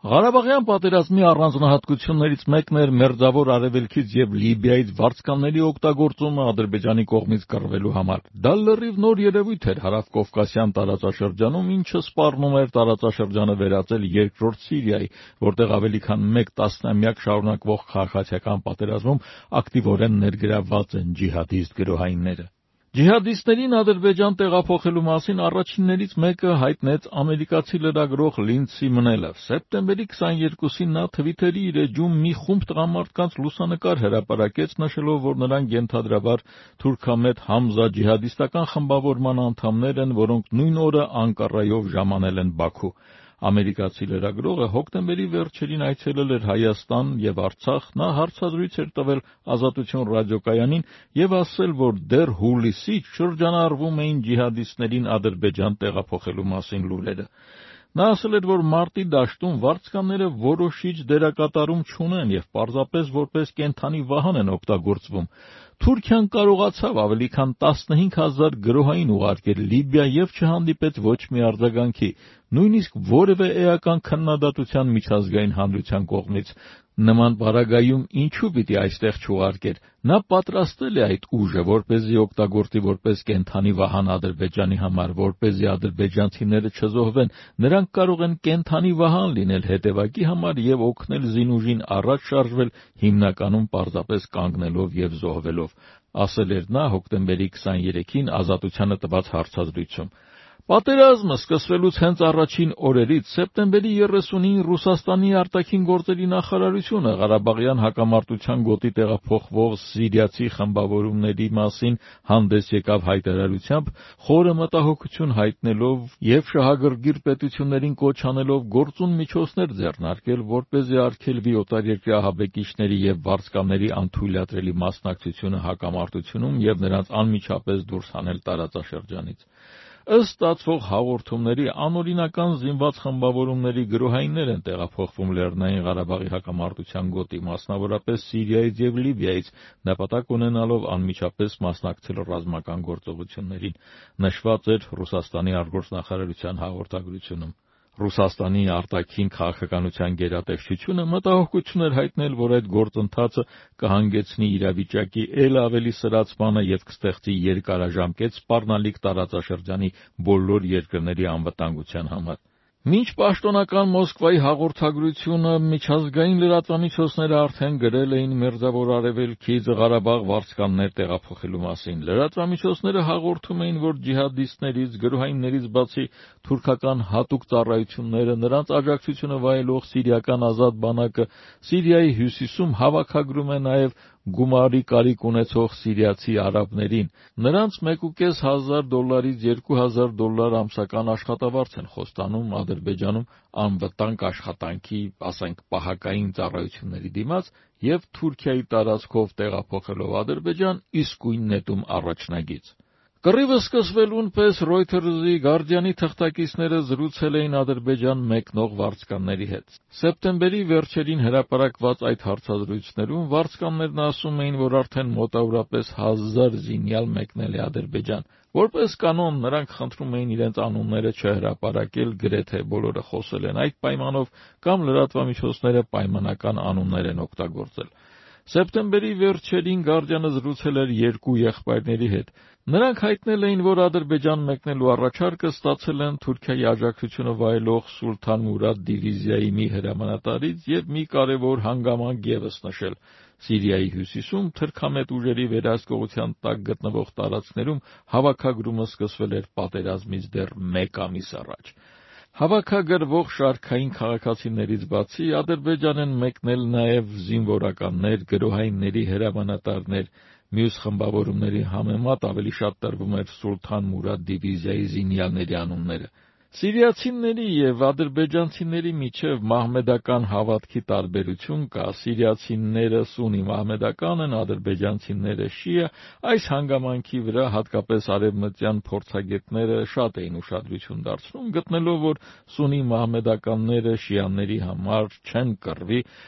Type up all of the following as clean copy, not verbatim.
Ղարաբաղյան պատերազմի առանձնահատկություններից մեկն էր Մերձավոր Արևելքից և Լիբիայից վարձկանների օգտագործումը Ադրբեջանի կողմից կռվելու համար։ Դա լրիվ նոր երևույթ էր հարավկովկասյան տարածաշրջանում, ինչը սպառնում էր տարածաշրջանը վերածել երկրորդ Սիրիայի, որտեղ ավելի քան մեկ տասնամյակ շարունակվող քաղաքացիական պատերազմում ակտիվորեն ներգրավված են ջիհադիստ գրոհայինները։ Ջիհադիստներին Ադրբեջան տեղափոխելու մասին առաջիններից մեկը հայտնեց ամերիկացի լրագրող Լինդսի Մնելը։ Սեպտեմբերի 22-ին նա Թվիթերի իր էջում մի խումբ տղամարդկանց լուսանկար հրապարակեց, նշելով, որ նրանք ենթադրաբար թուրքամետ Համզա ջիհադիստական խմբավորման անդամներ են, որոնք նույն օրը Անկարայով ժամանել են Բաքու։ Ամերիկացի լրագրողը հոկտեմբերի վերջերին այցելել էր Հայաստան և Արցախ, նա հարցազրույց էր տվել Ազատություն ռադիոկայանին և ասել, որ դեռ հուլիսից շրջանառվում էին ջիհադիստներին Ադրբեջան տեղափոխելու մասին լուրերը։ Նա ասել էր, որ մարտի դաշտում վարձկանները որոշիչ դերակատարում չունեն և պարզապես որպես կենդանի վահան են օգտագործվում։ Թուրքիան կարողացավ ավելի քան 15,000 գրոհային ուղարկել Լիբիա և չհանդիպեց ոչ մի արձագանքի, նույնիսկ որևէ էական քննադատության միջազգային հանրության կողմից։ Նման պարագայում ինչու պիտի այստեղ չուղարկեր։ Նա պատրաստել է այդ ուժը, որպեսզի օգտագործի որպես կենդանի վահան Ադրբեջանի համար, որպեսզի ադրբեջանցիները չզոհվեն։ Նրանք կարող են կենդանի վահան լինել հետևակի համար և օգնել զինուժին առաջ շարժվել, հիմնականում պարզապես կանգնելով և զոհվելով, ասել էր նա հոկտեմբերի 23-ին Ազատությանը տված հարցազրույցում։ Պատերազմը սկսվելուց հենց առաջին օրերից սեպտեմբերի 30-ին Ռուսաստանի արտաքին գործերի նախարարությունը Ղարաբաղյան հակամարտության գոտի տեղափոխվող սիրիացի խմբավորումների մասին հանդես եկավ հայտարարությամբ, խորը մտահոգություն հայտնելով և շահագրգիռ պետություններին կոչ անելով գործուն միջոցներ ձեռնարկել, որպեսզի արգելվի օտարերկրյա ահաբեկիչների և վարձկանների անթույլատրելի մասնակցությունը հակամարտությունում և նրանց անմիջապես դուրս հանել տարածաշրջանից։ Ըստ ստացվող հաղորդումների, անօրինական զինված խմբավորումների գրոհայիններ են տեղափոխվում Լեռնային Ղարաբաղի հակամարտության գոտի, մասնավորապես Սիրիայից և Լիբիայից, նպատակ ունենալով անմիջապես մասնակցել ռազմական գործողություններին, նշված էր Ռուսաստանի արտգործնախարարության հաղորդագրությունում։ Ռուսաստանի արտաքին քաղաքականության գերատեսչությունը մտահոգություն էր հայտնել, որ այդ գործընթացը կհանգեցնի իրավիճակի էլ ավելի սրացմանը և կստեղծի երկարաժամկետ սպառնալիք տարածաշրջանի բոլոր երկրների անվտանգության համար։ Մինչ պաշտոնական Մոսկվայի հաղորդագրությունը միջազգային լրատվամիջոցները արդեն գրել էին Մերձավոր Արևելքից Ղարաբաղ վարձկաններ տեղափոխելու մասին, լրատվամիջոցները հաղորդում էին, որ ջիհադիստներից, գրոհայիններից բացի թուրքական հատուկ ծառայությունները, նրանց աջակցությունը վայելող սիրիական ազատ բանակը Սիրիայի հյուսիսում հավաքագրում է նաև գումարի կարիք ունեցող սիրիացի արաբներին։ Նրանց $1,500-ից $2,000 ամսական աշխատավարձ են խոստանում Ադրբեջանում անվտանգ աշխատանքի, պահակային ծառայությունների դիմաց և Թուրքիայի տարածքով տեղափոխելով Ադրբեջան իսկույն նետում առաջնագիծ։ Կռիվը սկսվելուն պես Reuters-ի, Guardian-ի թղթակիցները զրուցել էին Ադրբեջան մեկնող վարձկանների հետ։ Սեպտեմբերի վերջերին հրապարակված այդ հարցազրույցներում վարձկաններն ասում էին, որ արդեն մոտավորապես 1000 զինյալ մեկնել է Ադրբեջան։ Որպես կանոն նրանք խնդրում էին իրենց անունները չհրապարակել, գրեթե բոլորը խոսել են այդ պայմանով կամ լրատվամիջոցները պայմանական անուններ են օգտագործել։ Սեպտեմբերի վերջերին Guardian-ը զրուցել էր երկու եղբայրների հետ։ Նրանք հայտնել էին, որ Ադրբեջան մեկնելու առաջարկը ստացել են Թուրքիայի աջակցությունը վայելող Սուլթան Մուրադ դիվիզիայի մի հրամանատարից և մի կարևոր հանգամանք ևս նշել. Սիրիայի հյուսիսում թուրքամետ ուժերի վերահսկողության տակ գտնվող տարածքներում հավաքագրումը սկսվել էր պատերազմից դեռ 1 ամիս առաջ։ Հավաքագրվող շարքային քաղաքացիներից բացի Ադրբեջան են մեկնել նաև զինվորականներ, գրոհայինների հրամանատարներ, մյուս խմբավորումների համեմատ ավելի շատ տրվում էր Սուլթան Մուրադ դիվիզիայի զինյալների անունները։ Սիրիացիների և ադրբեջանցիների միջև մահմեդական հավատքի տարբերություն կա։ Սիրիացիները սուննի մահմեդական են, ադրբեջանցիները շիա։ Այս հանգամանքի վրա հատկապես արևմտյան փորձագետները շատ էին ուշադրություն դարձնում, գտնելով, որ սուննի մահմեդականները շիաների համար չեն կռվի,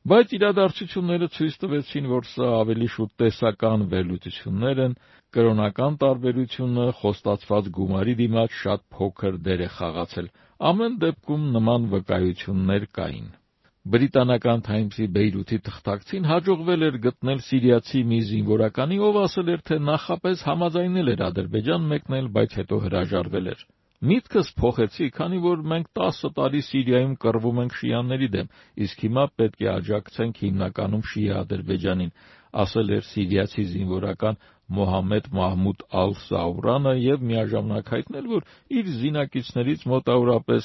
Բայց իրադարձությունները ցույց տվեցին, որ սա ավելի շուտ տեսական վերլուծություններ են, կրոնական տարբերությունը խոստացված գումարի դիմաց շատ փոքր դեր է խաղացել, ամեն դեպքում նման վկայություններ կային։ Բրիտանական Թայմսի Բեյրութի թղթակցին հաջողվել էր գտնել սիրիացի մի զինվորականի, ով ասել էր, թե նախապես համաձայնել էր Ադրբեջան մեկնել, բայց հետո հրաժարվել էր։ Միտքս փոխեցի, քանի որ մենք 10 տարի Սիրիայում կռվում ենք շիաների դեմ, իսկ հիմա պետք է աջակցենք հիմնականում շիա Ադրբեջանին, ասել էր սիրիացի զինվորական Մոհամմեդ Մահմուդ Ալ-Սաուրանը եւ միաժամանակ հայտնել, որ իր զինակիցներից մոտավորապես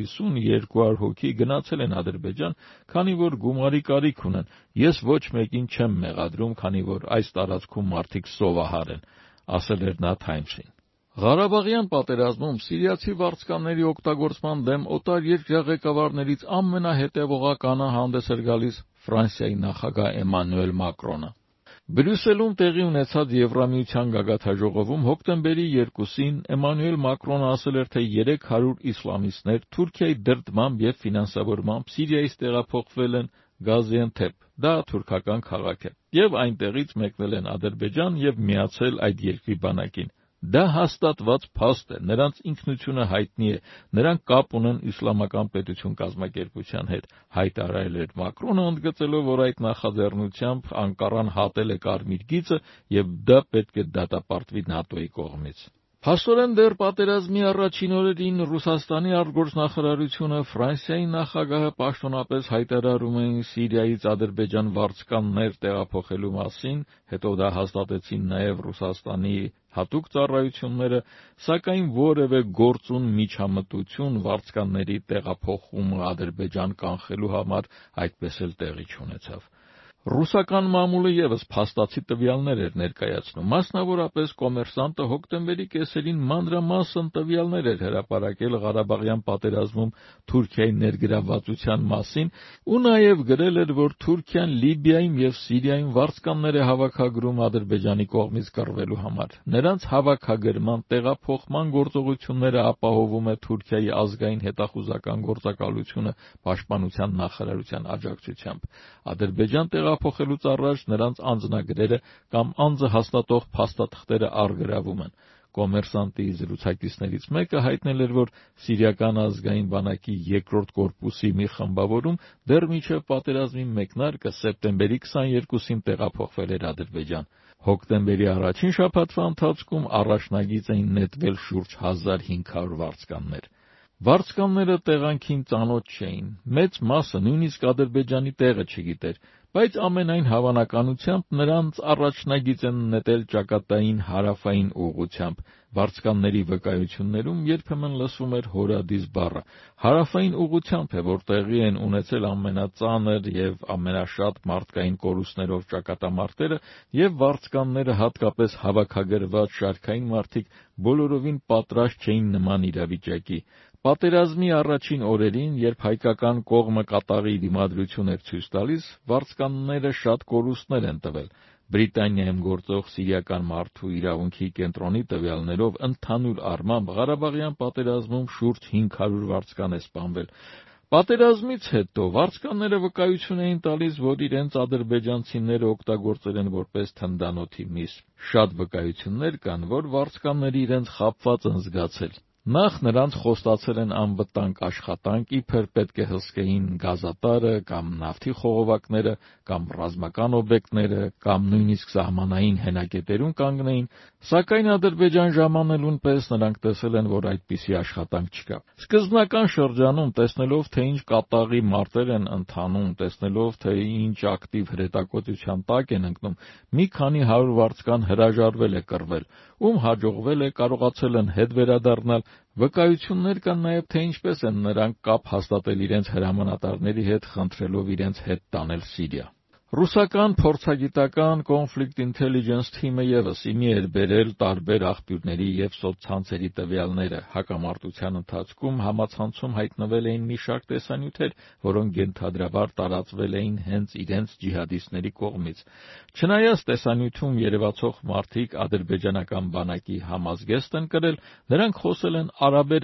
150-200 հոգի գնացել են Ադրբեջան, քանի որ գումարի կարիք ունեն։ Ես ոչ մեկին չեմ մեղադրում, քանի որ այս տարածքում մարդիկ սովահար են, ասել էր նա Թայմսին։ Ղարաբաղյան պատերազմում սիրիացի վարձկանների օգտագործման դեմ օտարերկրյա ղեկավարներից ամենահետևողականը հանդես էր գալիս Ֆրանսիայի նախագահ Էմանուել Մակրոնը։ Բրյուսելում տեղի ունեցած Եվրամիության գագաթնաժողովում հոկտեմբերի 2-ին Էմանուել Մակրոնը ասել էր, թե 300 իսլամիստներ Թուրքիայի դրդմամբ եւ ֆինանսավորմամբ Սիրիայից տեղափոխվել են Գազիանթեփ, դա թուրքական քաղաք է, եւ այնտեղից մեկնել են Ադրբեջան եւ միացել այդ երկրի բանակին։ Դա հաստատված փաստ է, նրանց ինքնությունը հայտնի է, նրանք կապ ունեն իսլամական պետություն կազմակերպության հետ, հայտարարել էր Մակրոնը, ընդգծելով, որ այդ նախաձեռնությամբ Անկարան հատել է կարմիր գիծը եւ դա պետք է դատապարտվի ՆԱՏՕ-ի կողմից։ Փաստորեն դեռ պատերազմի առաջին օրերին Ռուսաստանի արտգործնախարարությունը Ֆրանսիայի նախագահը պաշտոնապես հայտարարում էին Սիրիայից Ադրբեջան վարձկաններ տեղափոխելու մասին, հետո դա հաստատեցին նաև Ռուսաստանի հատուկ ծառայությունները, սակայն որևէ գործուն միջամտություն վարձկանների տեղափոխումը Ադրբեջան կանխելու համար այդպես էլ տեղի չունեցավ։ Ռուսական մամուլը ևս փաստացի տվյալներ էր ներկայացնում, մասնավորապես Կոմերսանտը հոկտեմբերի կեսերին մանրամասն տվյալներ էր հրապարակել Ղարաբաղյան պատերազմում Թուրքիայի ներգրավվածության մասին ու նաև գրել էր, որ Թուրքիան Լիբիայում եւ Սիրիայում վարձկաններ է հավաքագրում Ադրբեջանի կողմից կռվելու համար։ Նրանց հավաքագրման տեղափոխման գործողությունները ապահովում է Թուրքիայի ազգային հետախուզական գործակալությունը պաշտպանության նախարարության աջակցությամբ։ Ադրբեջան տեղափոխելուց առաջ նրանց անձնագրերը կամ անձը հաստատող փաստաթղթերը առգրավում են։ Կոմերսանտի զրուցակիցներից մեկը հայտնել էր, որ Սիրիական ազգային բանակի 2-րդ կորպուսի մի խմբավորում դեռ մինչև պատերազմի մեկնարկը սեպտեմբերի 22-ին տեղափոխվել էր Ադրբեջան։ Հոկտեմբերի առաջին շաբաթվա ընթացքում առաջնագիծ էին նետվել շուրջ 1500 վարձկաններ։ Վարձկանները տեղանքին ծանոթ չէին, մեծ մասը նույնիսկ Ադրբեջանի տեղը չգիտեր, բայց ամենայն հավանականությամբ նրանց առաջնագիծ են նետել ճակատային հարավային ուղղությամբ։ Վարձկանների վկայություններում երբեմն լսվում էր հորադիս բառը։ Հարավային ուղղությամբ է, որ տեղի են ունեցել ամենածանր եւ ամենաշատ մարդկային կորուստներով ճակատամարտերը, եւ վարձկանները, հատկապես հավաքագրված շարքային մարդիկ, բոլորովին պատրաստ չէին նման իրավիճակի։ Պատերազմի առաջին օրերին, երբ հայկական կողմը կատաղի դիմադրություն էր ցույց տալիս, վարձկանները շատ կորուստներ են տվել։ Բրիտանիայում գործող Սիրիական մարդու իրավունքի կենտրոնի տվյալներով ընդհանուր առմամբ Ղարաբաղյան պատերազմում շուրջ 500 վարձկան է սպանվել։ Պատերազմից հետո վարձկանները վկայություն էին տալիս, որ իրենց ադրբեջանցիները օգտագործել են որպես թնդանոթի միս։ Շատ վկայություններ կան, որ վարձկանները իրենց խաբված են զգացել։ Նախ նրանց խոստացել են անվտանգ աշխատանք, իբր պետք է հսկեին գազատարը կամ նավթի խողովակները կամ ռազմական օբյեկտները կամ նույնիսկ սահմանային հենակետերում կանգնեին, սակայն Ադրբեջան ժամանելուն պես նրանք տեսել են, որ այդպիսի աշխատանք չկա։ Սկզբնական շրջանում, տեսնելով, թե ինչ կատաղի մարտեր են ընթանում, տեսնելով, թե ինչ ակտիվ հրետակոծության տակ են ընկնում, մի քանի 100 վարձկան հրաժարվել է կռվել, ում հաջողվել է, կարողացել են հետ վերադառնալ։ Վկայություններ կան նաև, թե ինչպես են նրանք կապ հաստատել իրենց հրամանատարների հետ, խնդրելով իրենց հետ տանել Սիրիա։ Ռուսական փորձագիտական Conflict Intelligence թիմը ևս իմի էր բերել տարբեր աղբյուրների եւ սոցցանցերի տվյալները։ Հակամարտության ընթացքում համացանցում հայտնվել էին մի շարք տեսանյութեր, որոնք ենթադրաբար տարածվել էին հենց իրենց ջիհադիստների կողմից։ Չնայած տեսանյութում երևացող մարդիկ ադրբեջանական բանակի համազգեստ են կրել, նրանք խոսել են արաբերեն։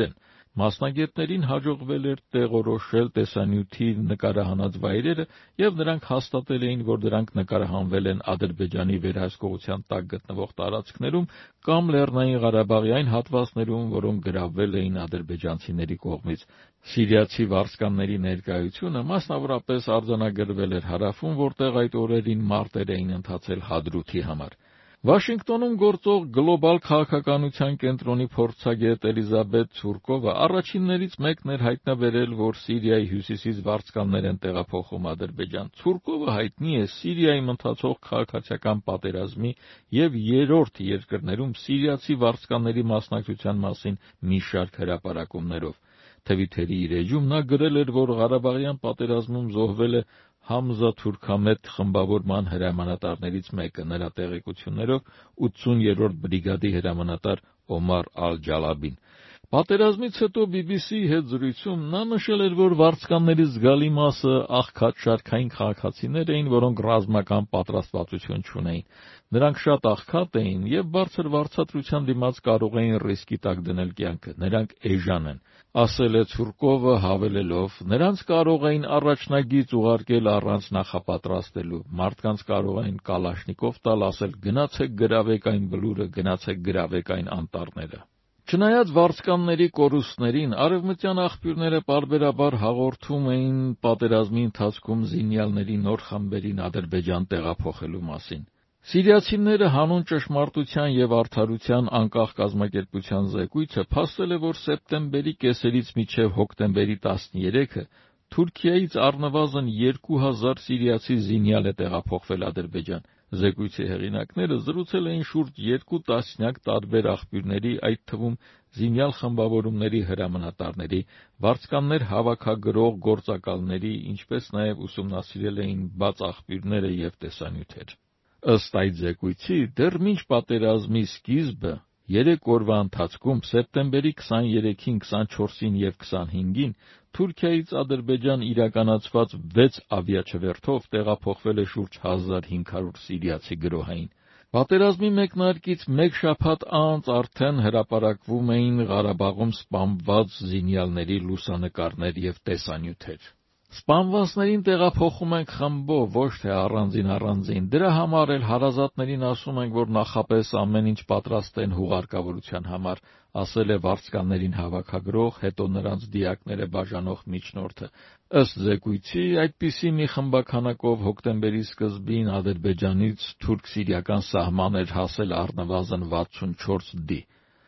Մասնագետներին հաջողվել էր տեղորոշել տեսանյութի նկարահանած վայրերը և նրանք հաստատել էին, որ դրանք նկարահանվել են Ադրբեջանի վերահսկողության տակ գտնվող տարածքներում կամ Լեռնային Ղարաբաղի այն հատվածներում, որոնք գրավվել էին ադրբեջանցիների կողմից։ Սիրիացի վարձկանների ներկայությունը մասնավորապես արձանագրվել էր հարավում, որտեղ այդ օրերին մարտեր էին ընթացել Հադրութի համար։ Վաշինգտոնում գործող գլոբալ քաղաքականության կենտրոնի փորձագետ Էլիզաբեթ Ցուրկովը առաջիններից մեկն էր հայտնաբերել, որ Սիրիայի հյուսիսից վարձկաններ են տեղափոխում Ադրբեջան։ Ցուրկովը հայտնի է Սիրիայում ընթացող քաղաքացիական պատերազմի և երրորդ երկրներում սիրիացի վարձկանների մասնակցության մասին մի շարք հրապարակումներով։ Թվիթերի իր էջում նա գրել էր, որ Ղարաբաղյան պատերազմում զոհվել է Համզա Թուրքամետ խմբավորման հրամանատարներից մեկը, նրա տեղեկություններով 80-րդ բրիգադի հրամանատար Օմար Ալ-Ջալաբին։ Պատերազմից հետո BBC-ի հետ զրույցում նա նշել էր, որ վարձկանների զգալի մասը աղքատ շարքային քաղաքացիներ էին, որոնք ռազմական պատրաստվածություն չունեին։ Նրանք շատ աղքատ էին և բարձր վարձատրության դիմաց կարող էին ռիսկի տակ դնել կյանքը։ Նրանք էժան են, ասել է Ցուրկովը, հավելելով. նրանց կարող էին առաջնագիծ ուղարկել առանց նախապատրաստելու, մարդկանց կարող էին կալաշնիկով տալ, ասել գնացեք գրավեք այն բլուրը, գնացեք գրավեք այն անտառները։ Չնայած վարձկանների կորուստներին, արևմտյան աղբյուրները պարբերաբար հաղորդում էին պատերազմի ընթացքում զինյալների նոր խմբերին Ադրբեջան տեղափոխելու մասին։ Սիրիացիները հանուն ճշմարտության և արդարության անկախ կազմակերպության զեկույցը փաստել է, որ սեպտեմբերի կեսերից մինչև հոկտեմբերի 13-ը Թուրքիայից առնվազն 2000 սիրիացի զինյալ է տեղափոխվել Ադրբեջան։ Զեկույցի հեղինակները զրուցել էին շուրջ 2 տասնյակ տարբեր աղբյուրների, այդ թվում զինյալ խմբավորումների հրամանատարների, վարձկաններ հավաքագրող գործակալների, ինչպես նաև ուսումնասիրել էին բաց աղբյուրները և տեսանյութեր։ Ըստ այդ զեկույցի, դեռ մինչ պատերազմի սկիզբը 3 օրվա ընթացքում սեպտեմբերի 23-ին, 24-ին և 25-ին Թուրքիայից Ադրբեջան իրականացված 6 ավիաչվերթով տեղափոխվել է շուրջ 1500 սիրիացի գրոհային։ Պատերազմի մեկնարկից մեկ շաբաթ անց արդեն հրապարակվում էին Ղարաբաղում սպանված զինյալների լուսանկարներ և տեսանյութեր։ Սպանվածներին տեղափոխում ենք խմբով, ոչ թե առանձին։ Դրա համար էլ հարազատներին ասում ենք, որ նախապես ամեն ինչ պատրաստեն հուղարկավորության համար, ասել է վարձկաններին հավաքագրող, հետո նրանց դիակները բաժանող միջնորդը։ Ըստ զեկույցի, այդպիսի մի խմբաքանակով հոկտեմբերի սկզբին Ադրբեջանից թուրք-սիրիական սահման էր հասել առնվազն 64 դի։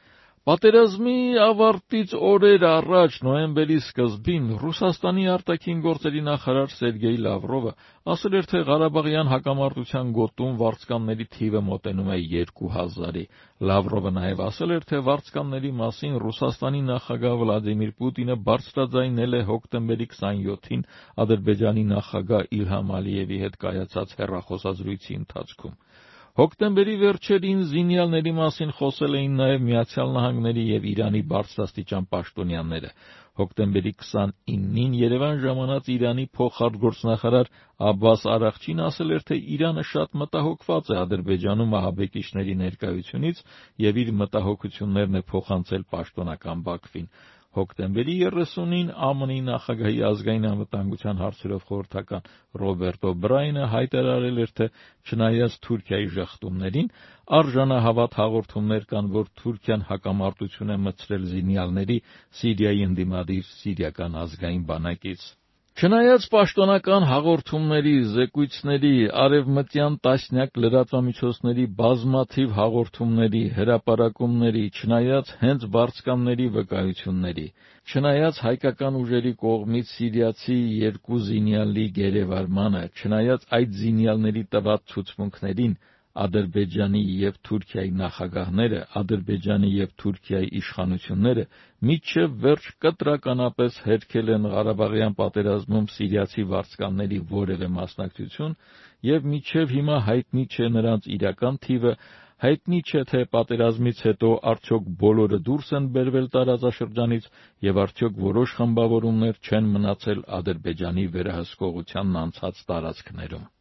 Պատերազմի ավարտից օրեր առաջ, նոյեմբերի սկզբին, Ռուսաստանի արտաքին գործերի նախարար Սերգեյ Լավրովը ասել էր, թե Ղարաբաղյան հակամարտության գոտում վարձկանների թիվը մոտենում է 2000-ի։ Լավրովը նաև ասել էր, թե վարձկանների մասին Ռուսաստանի նախագահ Վլադիմիր Պուտինը բարձրաձայնել է հոկտեմբերի 27-ին Ադրբեջանի նախագահ Իլհամ Ալիևի հետ կայացած հեռախոսազրույցի ընթացքում։ Հոկտեմբերի վերջերին զինյալների մասին խոսել էին նաև Միացյալ Նահանգների և Իրանի բարձրաստիճան պաշտոնյաները։ Հոկտեմբերի 29-ին Երևան ժամանած Իրանի փոխարտգործնախարար Աբբաս Արաղչին ասել էր, թե Իրանը շատ մտահոգված է Ադրբեջանում ահաբեկիչների ներկայությունից և իր մտահոգություններն է փոխանցել պաշտոնական Բաքվին։ Հոկտեմբերի 30-ին ԱՄՆ-ի նախագահի ազգային անվտանգության հարցերով խորհրդական Ռոբերտո Բրայանը հայտարարել էր, թե չնայած Թուրքիայի ժխտումներին, արժանահավատ հաղորդումներ կան, որ Թուրքիան հակամարտություն է մտցրել զինյալների Սիրիայի ընդդիմադիր Սիրիական ազգային բանակից։ Չնայած պաշտոնական հաղորդումների, զեկույցների, արևմտյան տասնյակ լրատվամիջոցների բազմաթիվ հաղորդումների, հրապարակումների, չնայած հենց վարձկանների վկայությունների, չնայած հայկական ուժերի կողմից սիրիացի 2 զինյալի գերեվարմանը, չնայած այդ զինյալների տված ցուցմունքներին, Ադրբեջանի և Թուրքիայի նախագահները, Ադրբեջանի և Թուրքիայի իշխանությունները մինչև վերջ կտրականապես հերքել են Ղարաբաղյան պատերազմում սիրիացի վարձկանների որևէ մասնակցություն և մինչև հիմա հայտնի չէ նրանց իրական թիվը, հայտնի չէ, թե պատերազմից հետո արդյոք բոլորը դուրս են բերվել տարածաշրջանից և արդյոք որոշ խմբավորումներ չեն մնացել Ադրբեջանի վերահսկողությանն անցած տարածքներում։